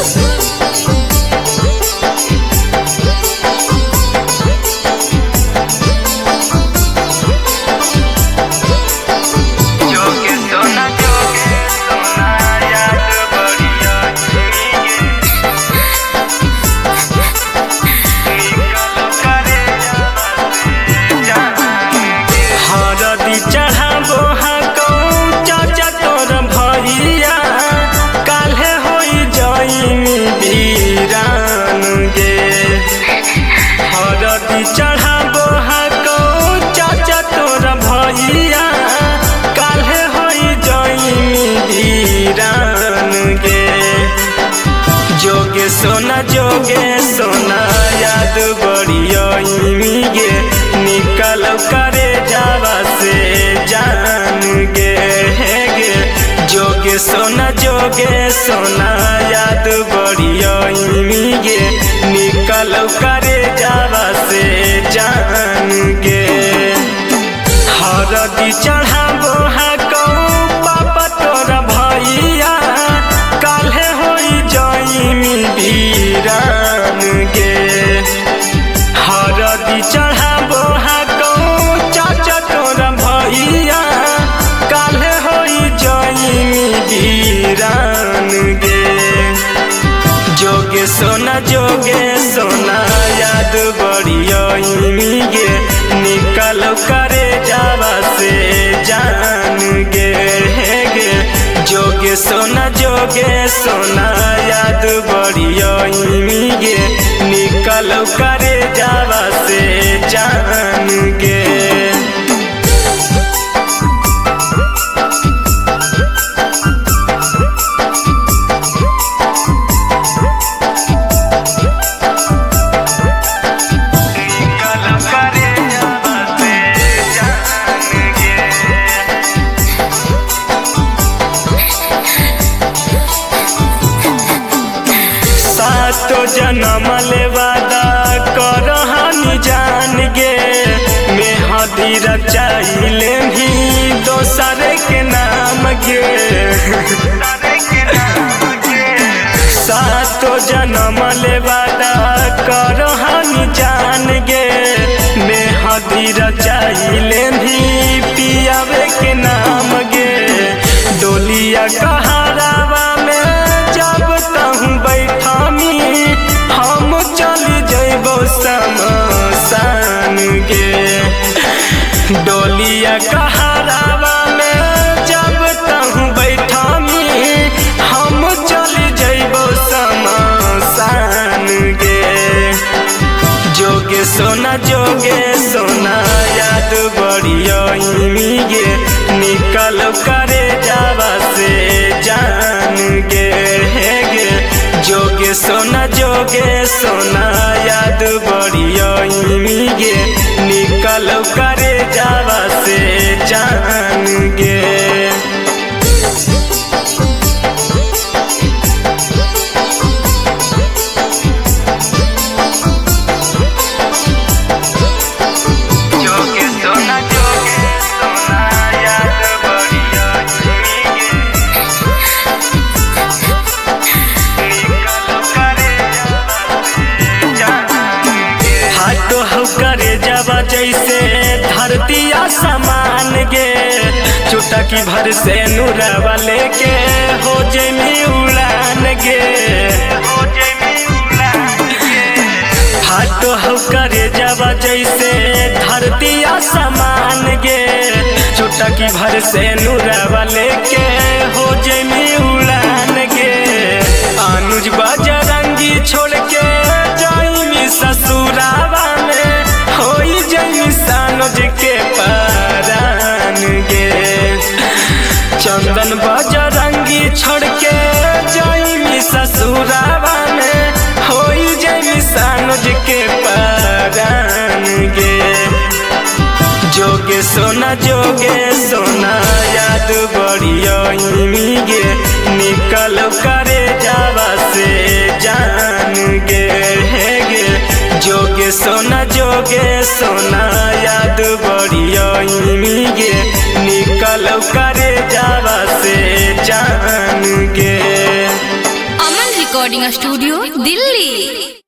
चढ़ाबो हको चाचा तोर भैया काल्हे होई जइनी वीरान गे। जोगे सोना याद बड़ियमी गे निकल करे जावा से जान गे गे। जोगे सोना याद बड़ियमी गे निकल करे जावा से जान गे। हरदी चढ़ाबो हको पापा तोरा भैया काल्हे होई जइनी वीरान गे। हरदी चढ़ाबो हको चाचा तोरा भैया काल्हे होई जइनी वीरान गे। जोगे सोना याद बड़ियमी गे निकल करे जावा से जान गे गे। जोगे सोना याद बड़ियमी गे निकल करे जावा से जान गे। तो जन्म ले वादा करहानी जान गे मेहदी रचाइले भी दोसर के नाम गे। सातो जन्म ले वादा करहानी जान गे मेहदी रचाइले भी पियावे के नाम गे। डोलिया कहारावा में जब तहूँ बैठामी हम चली जइबो शमशान गे। डोलिया कहारावा में जब तहूँ बैठामी हम चली जइबो शमशान गे। जोगे सोना याद बड़ियमी गे निकल करे जावा से जान गे गे। जोगे सोना याद बड़ियमी गे निकल करे जावा से जान गे। करे जावा जैसे धरती आसमान गे चुटकी भर से नूरवा लेके हो जमी उड़ान गे। हाथों हो करे जावा जैसे धरती आसमान गे चुटकी भर से नूरवा लेके हो जमी उड़ान गे। अनुज बजरंगी छोड़ के जाइमी ससुरावा में होई जइमी सानोज के परान गे। चंदन बजरंगी छोड़ के जाइमी ससुरावा में होई जइमी सानोज के परान गे। जोगे सोना याद बड़ियमी गे निकल करे जावा से जान गे गे। जोगे सोना याद बड़ियमी गे निकल करे जावा से जान गे। Aman recording studio Delhi.